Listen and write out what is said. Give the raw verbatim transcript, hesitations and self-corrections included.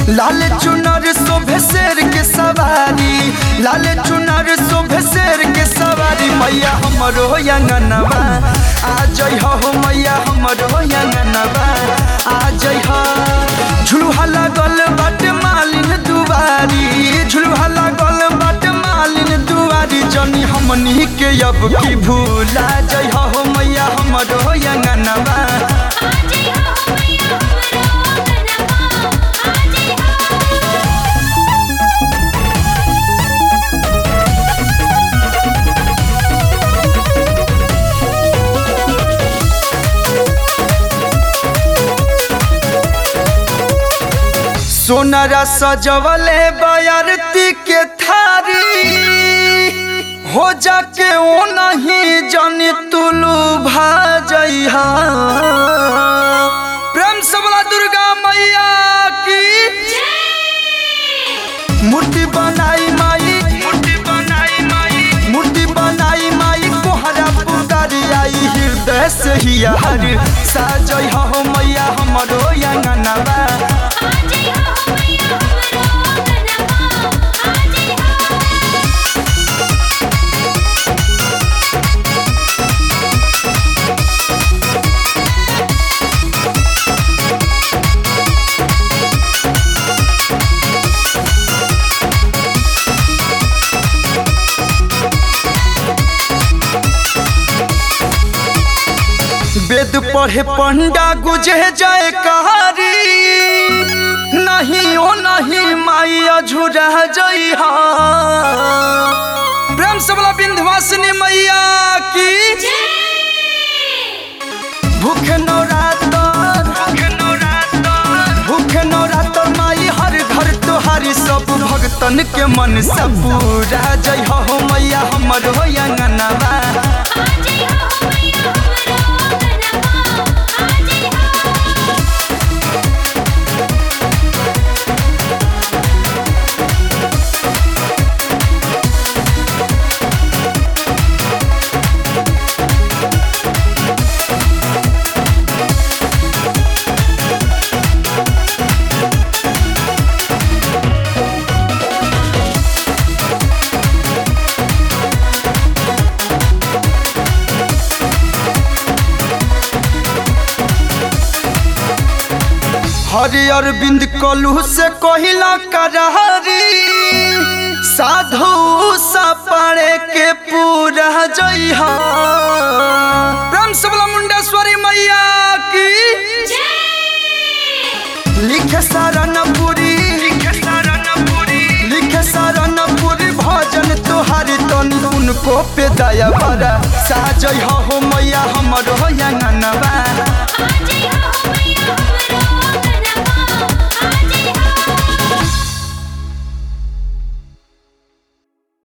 लाल चुनर शोभे शेर के सवारी, लाल चुनर शोभे शेर के सवारी। मैया हमरो अंगनवा आ जइहो हो, मैया हमरो अंगनवा आ जइहो। झुलुहा लागल बाटे मालिन दुआरी, झुलुहा लागल बाटे मालिन दुआरी। जनी हमनी के अब की भूला जइहो हो, मैया हमरो अंगनवा सोनारा सजवले बयारती के थारी, हो जाके ओ नहीं जानी तुलू भाजइहा। प्रेम से बोला दुर्गा मैया की मूर्ति बनाई माई, मूर्ति बनाई माई, मूर्ति बनाई माई कोहरा पुकारी आई। हृदय से ही हर साजइहा हो, मैया हमरो अंगनवा वेद पढ़े पंडा गुजे जाए कहारी। नहीं ओ नहीं माई अझुरा जइहा। प्रेम से बोला विंध्यवासिनी मैया की भूखे नवरात्र, भूखे नवरात्र, भूखे नवरात्र माई हर घर तोहारी। सब भक्तन के मन से पूरा जइहो हो, मैया हमरो अंगनवा हरि अरविंद कलू से कहिला करहरी। साधु सपड़े के पूरा जइहा। प्रेम से बोला मुंडेश्वरी मैया की लिखे शरणपुरी, लिखे शरणपुरी, लिखे शरणपुरी भजन तोहारी। तनी उनको पे दया बरा साजइहा हो, मैया हमरो अंगनवा।